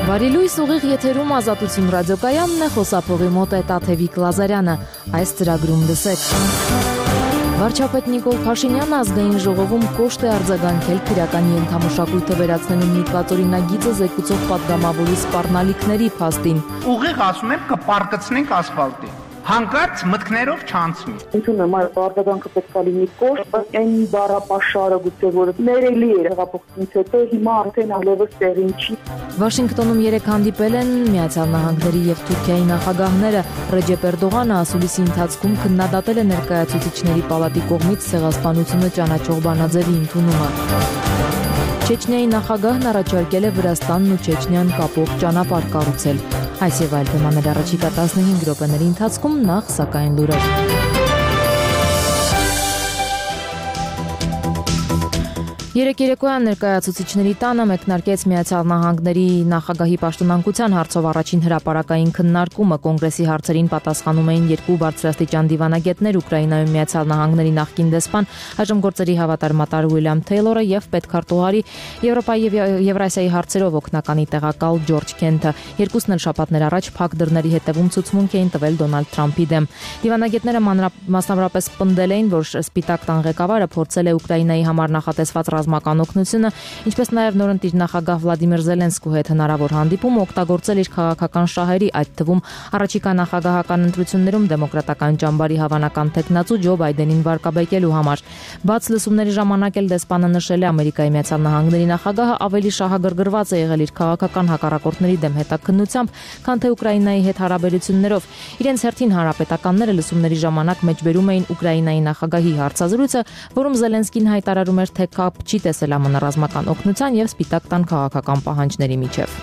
Բարի լույս, ուղիղ եթերում Ազատություն ռադիոկայանն է, խոսափողի մոտ է Տաթևիկ Լազարյանը, այս ծրագրում լսեք։ Վարչապետ Նիկոլ Փաշինյանը ազգային ժողովում կոշտ է արձագանքել քրեական ենթամշակույթը վերացնելու միտված օրինագիծը զեկուցող պատգամավորի սպառնալիքների փաստին։ Ուղիղ ասում եմ կպարկեցնենք ասֆալտին։ Հանկարծ մտքներով չանցնի։ Ընդունում եմ, այդ արձագանքը պետք է լինի կոշտ, բայց այն բառապաշարը գուցե որը ներելի էր հեղափոխությունից հետո հիմա արդեն այլևս տեղին չի։ Վաշինգտոնում 3 հանդիպել են Միացյալ Նահանգների եւ Թուրքիայի նախագահները։ Ռեջեփ Էրդողանը ասուլիսի ընթացքում քննադատել է ներկայացուցիչների պալատի կողմից ցեղասպանությունը ճանաչող բանաձևի ընդունումը։ Չեչնիայի նախագահն առաջարկել է Վրաստանն ու Չեչնիան կապող ճանապարհ կառուցել։ Այս եւ այլ թեմաներ առաջիկա 15 րոպեների ընթացքում, նախ սակայն լուրեր։ Երեկ երեկոյան ներկայացուցիչների տանը մեկնարկեց Միացյալ Նահանգների նախագահի պաշտոնանկության հարցով առաջին հրապարակային քննարկումը։ Կոնգրեսի հարցերին պատասխանում էին երկու բարձրաստիճան դիվանագետներ՝ Ուկրաինայում Միացյալ Նահանգների նախկին դեսպան, այժմ գործերի հավատարմատար Ուիլյամ Թեյլորը եւ պետքարտուղարի Եվրոպայի եւ Եվրասիայի հարցերով օգնականի տեղակալ Ջորջ Քենթը։ Երկուսն էլ շաբաթներ առաջ փակ դռների հետևում ցուցմունք էին տվել Դոնալդ Թրամփի դեմ։ Դիվանագետները մասնավորապես պնդել էին, որ Սպիտակ տան ղեկավարը փորձել է Ուկրաինայի համար նախատեսված ռազմական օգնությունը, ինչպես նաև նորընտիր նախագահ Վլադիմիր Զելենսկու հետ հնարավոր հանդիպում օգտագործել իր քաղաքական շահերի, այդ թվում առաջիկա նախագահական ընտրություններում դեմոկրատական ճամբարի հավանական տեխնացու Ջո Բայդենին վարկաբեկելու համար։ Բաց լսումների ժամանակ էլ դեսպանը նշել է Ամերիկայի Միացյալ Նահանգների նախագահը ավելի շահագրգռված է եղել իր քաղաքական հակառակորդների դեմ հետաքննությամբ, քան թե Ուկրաինայի հետ հարաբերություններով։ Իրենց հերթին հանրապետականները լսումների ժամանակ մեջբերում էին Ուկրաինայի նախագահի հարցազրույցը, որում Զելենսկին հայտարարում էր, թե կապ չի տեսել ԱՄՆ ռազմական օգնության եւ Սպիտակ տան քաղաքական պահանջների միջև։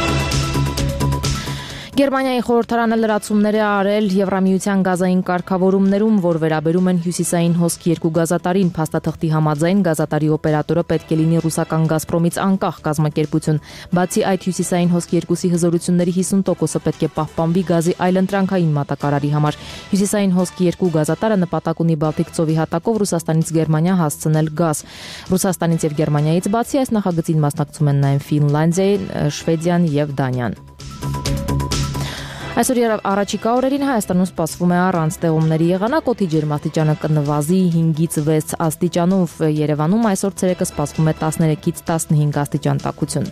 Գերմանիայի խորհրդարանը լրացումներ է արել Եվրամիության գազային կարգավորումներում, որ վերաբերում են հյուսիսային հոսք 2 գազատարին։ Փաստաթղթի համաձայն գազատարի օպերատորը պետք է լինի ռուսական Գազպրոմից անկախ կազմակերպություն։ Բացի այդ, հյուսիսային հոսք 2-ի հզորությունների 50%-ը պետք է պահպանվի գազի այլընտրանքային մատակարարի համար։ Հյուսիսային հոսք 2 գազատարը նպատակ ունի Բալտիկ ծովի հատակով Ռուսաստանից Գերմանիա հասցնել գազ։ Ռուսաստանից եւ Գերմանիայից բացի այս նախագծին մասնակցում են նաեւ Ֆինլանդիան, Շվեդիան եւ Դանիան։ Այսօր առաջիկա օրերին Հայաստանում սպասվում է առանց տեղումների եղանակ, օդի ջերմաստիճանը կնվազի 5-ից 6 աստիճանով, Երևանում այսօր ցերեկը սպասվում է 13-ից 15 աստիճան տաքություն։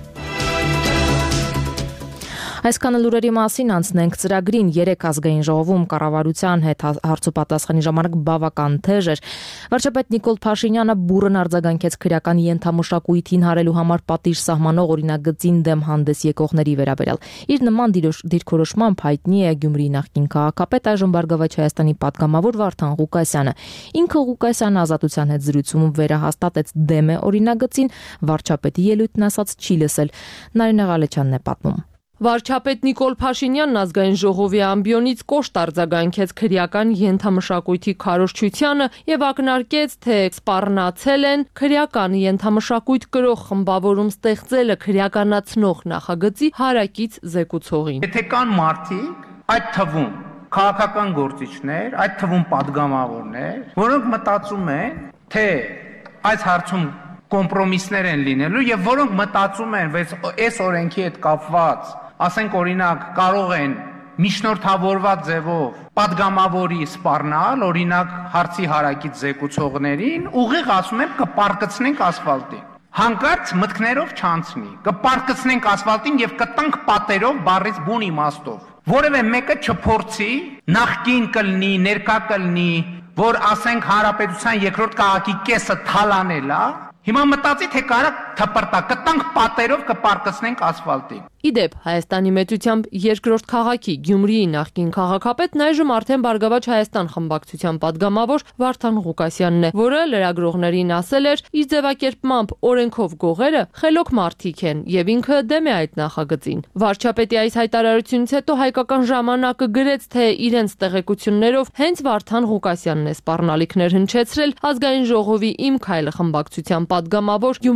Այսքանը լուրերի մասին, անցնենք ծրագրին։ 3 ազգային ժողովում կառավարության հետ հարցոպատասխանի ժամանակ բավական թեժ էր։ Վարչապետ Նիկոլ Փաշինյանը բուռն արձագանքեց քրեական ենթամշակույթին հարելու համար պատիժ սահմանող օրինագծին դեմ հանդես եկողների վերաբերյալ։ Իր նման դիրքորոշմամբ հայտնի է Գյումրիի նախկին քաղաքապետ, այժմ Բարգավաճ Հայաստանի պատգամավոր Վարդան Ղուկասյանը։ Ինքը Ղուկասյանը Ազատության հետ զրույցում վերահաստատեց դեմ է օրինագծին, վարչապետի ելույթն ասած չի լսել։ Նարինե Ղալեչյանն է պատմում։ Վարչապետ Նիկոլ Փաշինյանն ազգային ժողովի ամբիոնից կոշտ արձագանքեց քրեական ենթամշակույթի քարոզչությանը եւ ակնարկեց, թե սպառնացել են քրեական ենթամշակույթ կրող խմբավորում ստեղծելը քրեականացնող նախագծի հարակից զեկուցողին։ Եթե կան մարդիկ, այդ թվում քաղաքական գործիչներ, այդ թվում պատգամավորներ, որոնք մտածում են, թե այս հարցում կոմպրոմիսներ են լինելու եւ որոնք մտածում են, որ այս օրենքի հետ կապված, ասենք օրինակ, կարող են միջնորդավորված ձևով պատգամավորի սպառնալ, օրինակ հարցի հարակից զեկուցողներին, ուղիղ ասում եմ կպարկեցնենք ասֆալտին։ Հանկարծ մտքներով չանցնի, կպարկեցնենք ասֆալտին եւ կտանք պատերով բառից բուն իմաստով։ Որևէ մեկը չփորձի, նախկին կլինի, ներկա կլինի, որ ասենք հանրապետության երկրորդ քաղաքի կեսը թալանել է, հիմա մտածի, թե կարա թպրտա, կտանք պատերով կպարկեցնենք ասֆալտին։ Իդեպ, Հայաստանի մեծությամբ երկրորդ քաղաքի Գյումրիի նախկին քաղաքապետն այժմ արդեն Բարգավաճ Հայաստան խմբակցության պատգամավոր Վարդան Ղուկասյանն է, որը լրագրողներին ասել էր, իր ձևակերպմամբ օրենքով գողերը խելոք մարդիկ են եւ ինքը դեմ է այդ նախագծին։ Վարչապետի այս հայտարարությունից հետո հայկական ժամանակը գրեց, թե իրենց տեղեկություններով հենց Վարդան Ղուկասյանն է սպառնալիքներ հնչեցրել ազգային ժողովի Իմ քայլը խմբակցության պատգամավոր գյումրեցի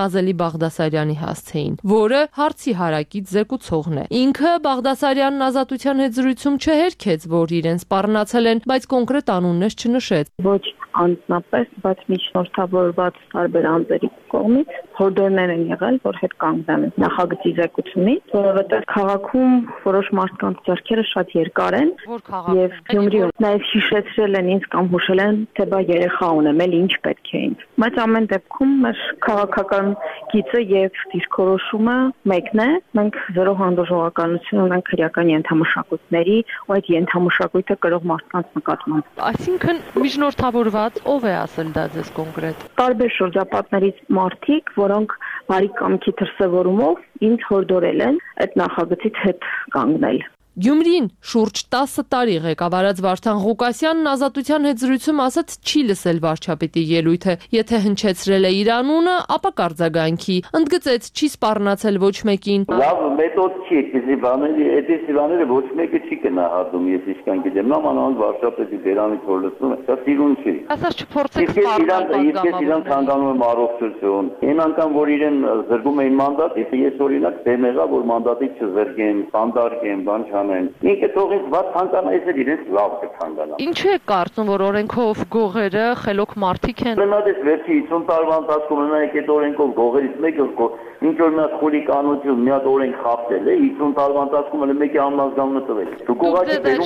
Նազելի Բաղդասարյանի հասցեին, որը հարցի հարակից զեկուցողն է։ Ինքը Բաղդասարյանն Ազատության հետ զրույցում չհերքեց, որ իրեն սպառնացել են, բայց կոնկրետ անուններ չնշեց։ Ոչ անձնապես, բայց միջնորդավորված տարբեր անձերի կողմից հորդորներ են եղել, որ հետ կանգնեն նախագծի զեկուցումից, որովհետև քաղաքում որոշ մարդկանց ձեռքերը շատ երկար են եւ Գյումրիում նաեւ հիշեցրել են ինձ կամ հուշել են, թե բա երեխա ունեմ, էլ ինչ պետք է ինձ։ Բայց ամեն դեպքում մեր քաղաքական գիծը եւ դիրքորոշումը մեկն է։ Մենք զրո հանդուրժողականություն ունենք քրեական ենթամշակույթների ու այդ ենթամշակույթը կրող մարդկանց նկատմամբ։ Այսինքն միջնորդավորված ով է ասել դա ձեզ կոնկրետ։ Տարբեր շրջապատներից մարդիկ, որոնք բարի կամքի դրսևորումով ինձ հորդորել են այդ նախագծից հետ կանգնել։ Գյումրին շուրջ 10 տարի ղեկավարած Վարդան Ղուկասյանն Ազատության հետ զրույցում ասաց չի լսել վարչապետի ելույթը, եթե հնչեցրել է իր անունը, ապա կարձագանքի, ընդգծեց չի սպառնացել ոչ մեկին։ Լավ մեթոդ չի, այդպիսի բաները ոչ մեկը չի գնահատում, ես իսկան գիտեմ, նամանավանդ վարչապետի բերանից որ լսում է, դա սիրուն չի։ Ասած չփորձեք սպառնել իրան ցանկանում եմ առողջություն։ Այն անգամ որ իրեն զրկում էին մանդատ, ես օրինակ դեմ եղա, որ մանդատից չզրկեն, բանդարկեն, բան Ինքը թողից ված ցանկանայից էլ իրենց լավ կցանկանա։ Ինչու է կարծում, որ օրենքով գողերը խելոք մարդիկ են։ Մնաց վերջի 50 տարվա ընթացքում նայեք այդ օրենքով գողերից մեկը ինչ որ մի հատ խուլիկանություն, մի հատ օրենք խախտել է 50 տարվա ընթացքում էլ մեկի անձնազգամը տվել։ Դուք գողացի բերում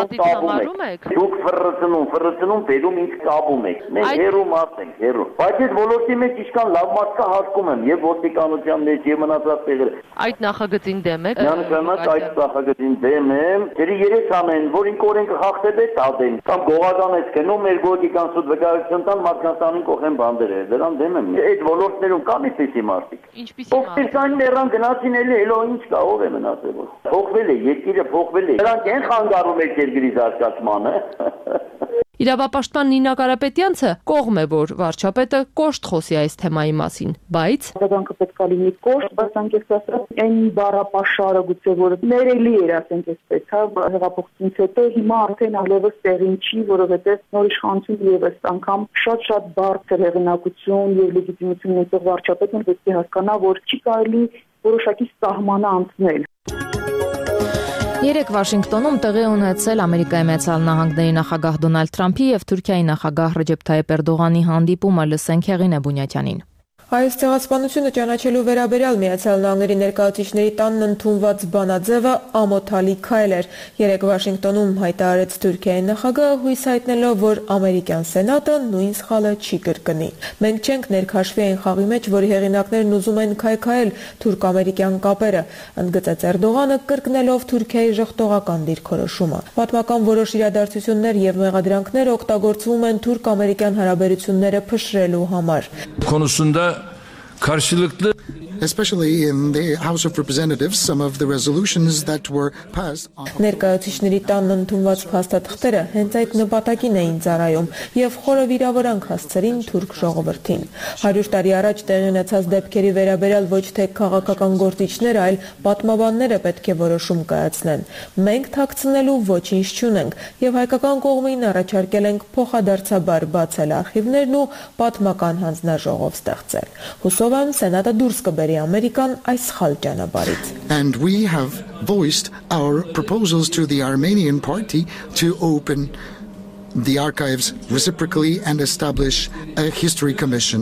ֆռծնում բերում ինձ կապում եք։ Մենք հերո մարդ ենք, հերո։ Բայց այս ոլորտի մեջ իշքան լավ մարդ կա հարկում եմ եւ ոստիկանության մեջ եւ մնացած տեղերը։ Այդ նախագծին դեմ եք։ Միանշանակ այդ նախագծին դեմ եմ, դերի երես ամեն, որ ինք օրենքը խախտել է, տադեն, կամ գողական ես գնում, մեր գողիկան սուտ վկայություն տան, մարդկանց անին կողեն բանդերը, դրան դեմ եմ։ Այդ ոլորտներում կա մի պիսի մարդիկ։ Ովքեր կային ներան գնացին էլի, հելո ինչ կա, ով է մնացել։ Փոխվել է, երկիրը փոխվել է։ Դրանք են խանգարում եք երկրի զարգացմանը։ Իրավապաշտպան Նինա Կարապետյանցը կողմ է, որ վարչապետը կոշտ խոսի այս թեմայի մասին, բայց Արձագանքը պետք է լինի կոշտ, բայց անկեղծ ասած, այն բառապաշարը գուցե որ ներելի էր, ասենք այսպես, հա, հեղափոխությունից հետո հիմա արդեն այլևս տեղին չի, որովհետև նոր իշխանություն եւս անգամ շատ բարձր հեղինակություն եւ լեգիտիմություն ունեցող վարչապետն պետք է հասկանա, որ չի կարելի որոշակի սահմանը անցնել։ Երեկ Վաշինգտոնում տեղի ունեցել Ամերիկայի Միացյալ Նահանգների նախագահ Դոնալդ Թրամփի եւ Թուրքիայի նախագահ Ռեջեփ Թայիփ Էրդողանի հանդիպումը, լսենք Հեղինե Բունյատյանին։ Այս ցեղասպանությունը ճանաչելու վերաբերյալ Միացյալ Նահանգների ներկայացուցիչների տանն ընդունված բանաձևը ամոթալի քայլ էր։ Երեկ Վաշինգտոնում հայտարարեց Թուրքիայի նախագահը հույս հայտնելով, որ ամերիկյան սենատը նույն սխալը չի կրկնի։ Մենք չենք ներքաշվի այն խաղի մեջ, որի հեղինակներն ուզում են քայքայել թուրք-ամերիկյան կապերը, ընդգծեց Էրդողանը, կրկնելով Թուրքիայի ժխտողական դիրքորոշումը։ Պատմական որոշ իրադարձություններ եւ մեղադրանքներ օգտագործվում են թուրք-ամերիկյան հարաբերությունները փշրելու համար։ Konusunda karşılıklı especially in the House of Representatives, some of the resolutions that were passed. Ներկայացուցիչների տանն ընդունված փաստաթղթերը հենց այդ նպատակին էին ծառայում եւ խորը վիրավորանք հասցրին թուրք ժողովրդին։ 100 տարի առաջ տեղի ունեցած դեպքերի վերաբերյալ ոչ թե քաղաքական գործիչները, այլ պատմաբանները պետք է որոշում կայացնեն։ Մենք թաքցնելու ոչինչ չունենք եւ հայկական կողմին առաջարկել ենք փոխադարձաբար բացել արխիվներն ու պատմական հանձնաժողով ստեղծել։ Հուսով եմ սենատը դուրս կբերի American այս սխալ ճանապարհից։ And we have voiced our proposals to the Armenian party to open the archives reciprocally and establish a history commission.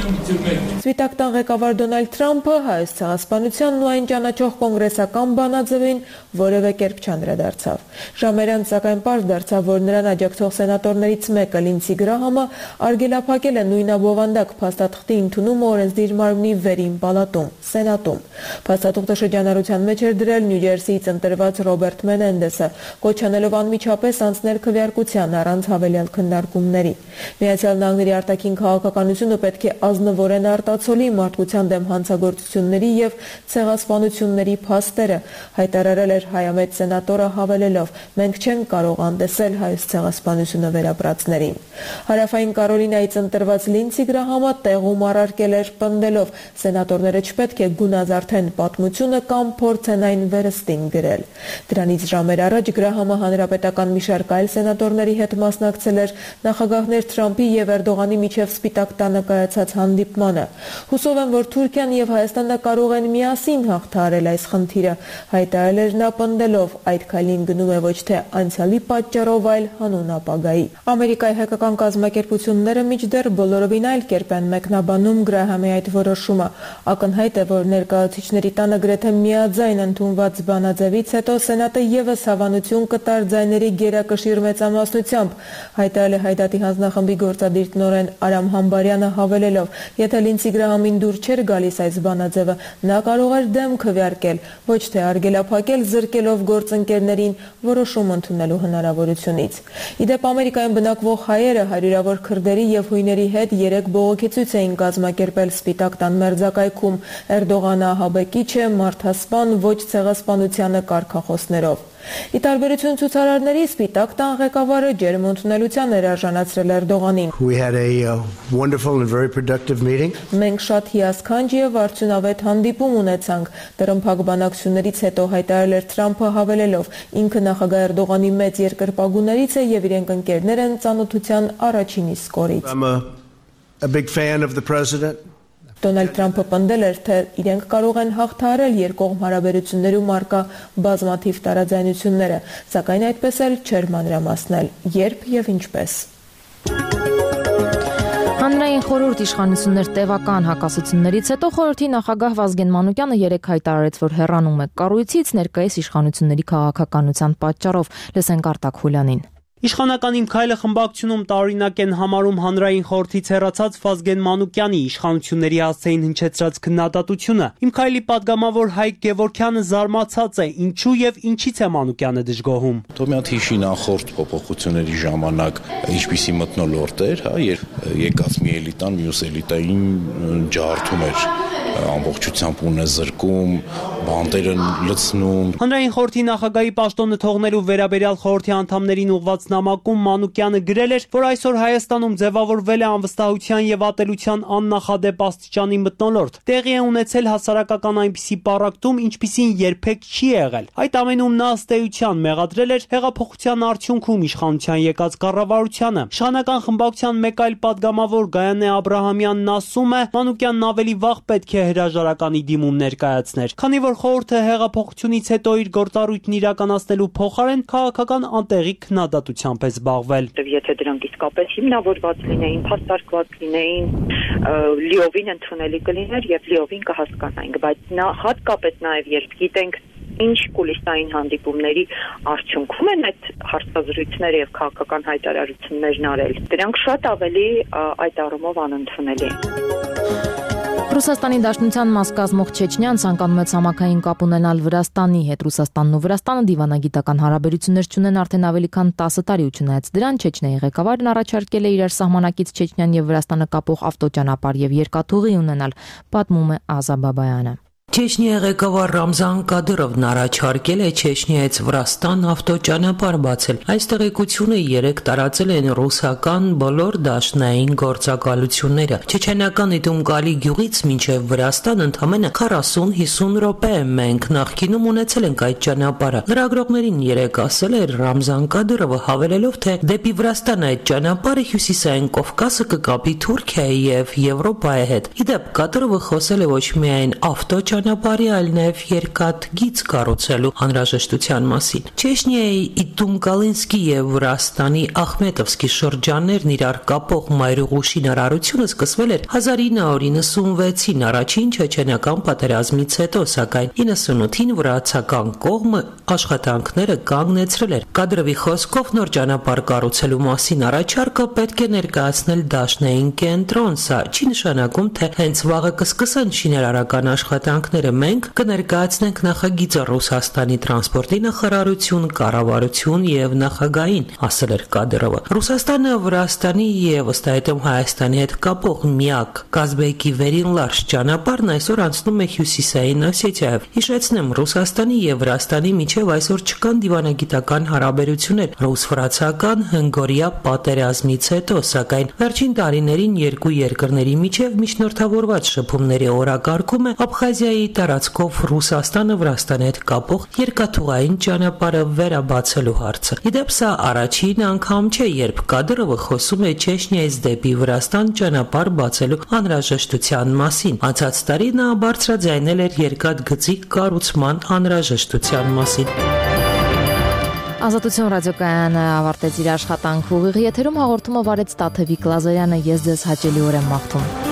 Սվիտակ տան ղեկավար Դոնալդ Թրամփը հայոց ցեղասպանությանն ու այն ճանաչող կոնգրեսական բանաձևին որևէ կերպ չանդրադարձավ։ Ժամերան սակայն պարզ դարձավ, որ նրան աջակցող սենատորներից մեկը Լինցի Գրահամը արգելափակել է նույնաբովանդակ փաստաթղթի ընդունումը օրենսդիր մարմնի վերին պալատում, սենատում։ Փաստաթուղթը շրջանառության մեջ էր դրել Նյու Ջերսիից ընտրված Ռոբերտ Մենենդեսը, կոչանելով անմիջապես անցնել քվեարկության առանց հավելյալ քննարկումների։ Միացյալ Նահանգների արտաքին քաղաքականությունը պետք է ազնվորեն արտացոլի մարդկության դեմ հանցագործությունների եւ ցեղասպանությունների փաստերը, հայտարարել էր հայամետ սենատորը հավելելով. մենք չենք կարող անդեսել հայոց ցեղասպանությունը վերապրածներին։ Հարավային Կարոլինայից ընտրված Լինցի Գրահամը տեղում առարկել էր պնդելով. սենատորները չպետք է գունազարդեն պատմությունը կամ փորձեն այն վերստին գրել։ Դրանից ժամեր առաջ Գրահամը հանրապետական մի շարք այլ սենատորների հետ մասնակցել էր նախագահներ Թրամփի եւ Էրդողանի միջև Սպիտակ տանը կայացած հանդիպումին, հանդիպմանը։ Հուսով եմ, որ Թուրքիան եւ Հայաստանը կարող են միասին հաղթահարել այս խնդիրը, հայտարարել էր նա պնդելով, այդ քայլին գնում է ոչ թե անցյալի պատճառով, այլ հանուն ապագայի։ Ամերիկայի հայկական կազմակերպությունները մինչդեռ բոլորովին այլ կերպ են մեկնաբանում Գրահամի այդ որոշումը։ Ակնհայտ է, որ ներկայացուցիչների տանը գրեթե միաձայն ընդունված բանաձևից հետո Սենատը եւս հավանություն կտար ձայների գերակշիռ մեծամասնությամբ, հայտարարել է Հայդատի հանձնախմբի գործադիր տնօրեն Արամ Համբարյանը հավելելով, եթե Լինցի Գրահամին դուր չէր գալիս այս բանաձևը, նա կարող էր դեմ քվեարկել, ոչ թե արգելափակել զրկելով գործընկերներին որոշում ընդունելու հնարավորությունից։ Իդեպ Ամերիկայում բնակվող հայերը հարյուրավոր քրդերի եւ հույների հետ երեք բողոքեցույց էին կազմակերպել Սպիտակ տան մերձակայքում։ Էրդողանը ահաբեկիչ է, մարդասպան, ոչ ցեղասպանությանը կարգախոսներով։ Ի տարբերություն ցուցարարների, Սպիտակ տան ղեկավարը ջերմ ընդունելության էր արժանացրել Էրդողանին։ We had a wonderful and very productive meeting. Մենք շատ հիասքանչ եւ արդյունավետ հանդիպում ունեցանք։ Դրամփակ բանակցություններից հետո հայտարարել էր Թրամփը հավելելով. ինքը նախագահ Էրդողանի մեծ երկրպագուներից է եւ իրենք ընկերներ են ծանոթության առաջին իսկ օրից։ I'm a big fan of the president. Դոնալդ Թրամփը պնդել էր, թե իրենք կարող են հաղթահարել երկկողմ հարաբերություններում առկա բազմաթիվ տարաձայնությունները, սակայն այդպես էլ չէր մանրամասնել, երբ եւ ինչպես։ Հանրային խորհուրդ իշխանություններ տևական հակասություններից հետո խորհրդի նախագահ Վազգեն Մանուկյանը երեկ հայտարարեց, որ հեռանում է կառույցից ներկայիս իշխանությունների քաղաքականության պատճառով։ Լսենք Արտակ Խուլյանին։ Իշխանական իմ քայլը խմբակցությունում տարօրինակ են համարում հանրային խորհրդից հեռացած Վազգեն Մանուկյանի իշխանությունների հասցեին հնչեցրած քննադատությունը։ Իմ քայլի падգամավոր Հայկ Գևորգյանը զարմացած է, ինչու եւ ինչից է Մանուկյանը դժգոհում։ Թող մի հատ հիշի նախորդ փոփոխությունների ժամանակ ինչպիսի մթնոլորտ էր, երբ եկած մի էլիտան մյուս էլիտային ջարդում էր, ամբողջությամբ ունե զրկում, բանտերը լցնում։ Հանրային խորհրդի նախագահի պաշտոնը թողնելու վերաբերյալ խորհրդի անդամներին ուղղված նամակում Մանուկյանը գրել էր, որ այսօր Հայաստանում ձևավորվել է անվստահության եւ ատելության աննախադեպ աստիճանի մթնոլորտ։ Տեղի է ունեցել հասարակական այնպիսի պառակտում, ինչպիսին երբեք չի եղել։ Այդ ամենում նա ըստ էության մեղադրել էր հեղափոխության արդյունքում իշխանության եկած կառավարությանը։ Իշխանական խմբակցության մեկ այլ падգամավոր Գայանե Աբրահամյանն ասում է, Մանուկյանն ավելի վաղ պետք է հրաժարականի դիմում ներկայացներ, քանի որ խորհուրդը հեղափոխությունից հետո իր գործառույթն իրականացնելու փոխարեն քաղաքական անտեղի քննադատությամբ է զբաղվել։ Եթե դրանք իսկապես հիմնավորված լինեին, փաստարկված լինեին, լիովին ընդունելի կլիներ եւ լիովին կհասկանայինք, բայց հատկապես նաեւ երբ գիտենք ինչ կուլիսային հանդիպումների արդյունքում են այդ հարցազրույցները եւ քաղաքական հայտարարություններն արել, դրանք շատ ավելի այդ առումով անընդունելի են։ Ռուսաստանի Դաշնության մաս կազմող Չեչնիան ցանկանում է ցամաքային կապ ունենալ Վրաստանի հետ։ Ռուսաստանն ու Վրաստանը դիվանագիտական հարաբերություններ չունեն արդեն ավելի քան 10 տարի ու չնայած դրան Չեչնիայի ղեկավարն առաջարկել է իրար սահմանակից Չեչնիան եւ Վրաստանը կապող ավտոճանապարհ եւ երկաթուղի ունենալ, պատմում է Ազա Բաբայանը։ Չեչնիայի ղեկավար Ռամզան Կադիրովն առաջարկել է Չեչնիայից Վրաստան ավտոճանապարհ բացել։ Այս տեղեկությունը երեք տարածել են ռուսական բոլոր դաշնային գործակալությունները։ Չեչենական Իդումկալի գյուղից մինչև Վրաստան ընդամենը 40-50 րոպե է։ Մենք նախկինում ունեցել ենք այդ ճանապարհը։ Լրագրողներին երեք ասել էր Ռամզան Կադիրովը, հավելելով, թե դեպի Վրաստան այդ ճանապարհը Հյուսիսային Կովկասը կկապի Թուրքիայի եւ Եվրոպայի հետ։ Իդեպ Կադիրովը խոսել է ոչ միայն ավտոճանապարհի, այլ նաև երկաթգիծ կառուցելու անհրաժեշտության մասին։ Չեչնիայի Իդումկալինսկի եւ Վրաստանի Ախմետովսկի շրջաններն իրար կապող մայրուղու շինարարությունը սկսվել էր 1996-ին առաջին չեչենական պատերազմից հետո, սակայն 98-ին վրացական կողմը աշխատանքները կանգնեցրել էր։ Կադրովի խոսքով նոր ճանապարհ կառուցելու մասին առաջարկը պետք է ներկայացնել դաշնային կենտրոն։ Սա չի նշանակում, թե հենց վաղը կսկսեն շինարարական աշխատանքները։ Մենք կներկայացնենք նախագիծը Ռուսաստանի տրանսպորտի նախարարություն, կառավարություն եւ նախագահին, ասել էր Կադրովը։ Ռուսաստանը Վրաստանի եւ ըստ այդմ Հայաստանի հետ կապող միակ Կազբեկի վերին լարջ ճանապարհն այսօր անցնում է Հյուսիսային Օսեթիայով։ Հիշեցնեմ, Ռուսաստանի եւ Վրաստանի միջև միջև այսօր չկան դիվանագիտական հարաբերություններ ռուս-ֆրանսիական հնգորիա պատերազմից հետո, սակայն վերջին տարիներին երկու երկրների միջև միջնորդավորված շփումների օրակարգում է Աբխազիայի տարածքով Ռուսաստանը Վրաստանի հետ կապող երկաթուղային ճանապարհը վերաբացելու հարցը։ Իդեպ սա առաջին անգամ չէ, երբ Կադիրովը խոսում է Չեչնիայից դեպի Վրաստան ճանապարհ բացելու անհրաժեշտության մասին։ Անցած տարի նա բարձրաձայնել էր երկաթգծի կառուցման անհրաժեշտության մասին։ Ազատություն ռադիոկայանը ավարտեց իր աշխատանքը ուղիղ եթերում հաղորդումը վարեց Տաթևիկ Լազարյանը, ես ձեզ հաճելի օր եմ մաղթում։